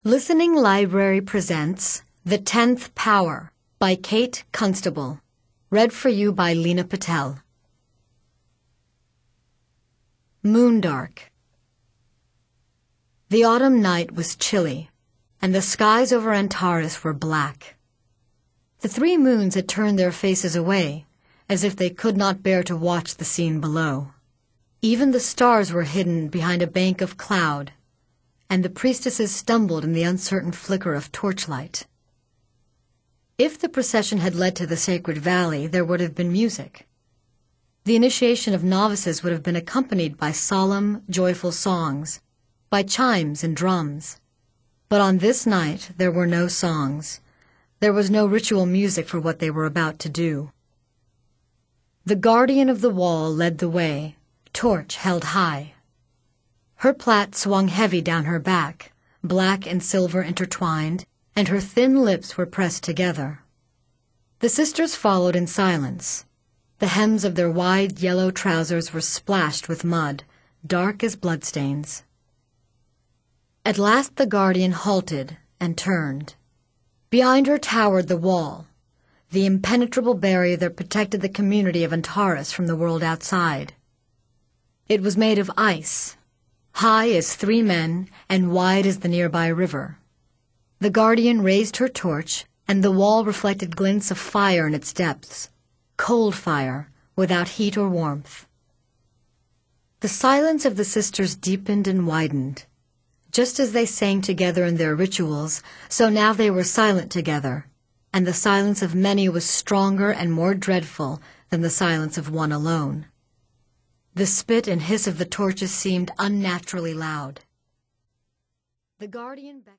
Listening Library presents The 10th Power by Kate Constable. Read for you by Lena Patel. Moondark. The autumn night was chilly, and the skies over Antares were black. The three moons had turned their faces away, as if they could not bear to watch the scene below. Even the stars were hidden behind a bank of cloud, and the priestesses stumbled in the uncertain flicker of torchlight. If the procession had led to the sacred valley, there would have been music. The initiation of novices would have been accompanied by solemn, joyful songs, by chimes and drums. But on this night there were no songs. There was no ritual music for what they were about to do. The guardian of the wall led the way, torch held high. Her plait swung heavy down her back, black and silver intertwined, and her thin lips were pressed together. The sisters followed in silence. The hems of their wide yellow trousers were splashed with mud, dark as bloodstains. At last the guardian halted and turned. Behind her towered the wall, the impenetrable barrier that protected the community of Antares from the world outside. It was made of ice, high as 3 men and wide as the nearby river. The guardian raised her torch, and the wall reflected glints of fire in its depths, cold fire, without heat or warmth. The silence of the sisters deepened and widened. Just as they sang together in their rituals, so now they were silent together, and the silence of many was stronger and more dreadful than the silence of one alone. The spit and hiss of the torches seemed unnaturally loud. The guardian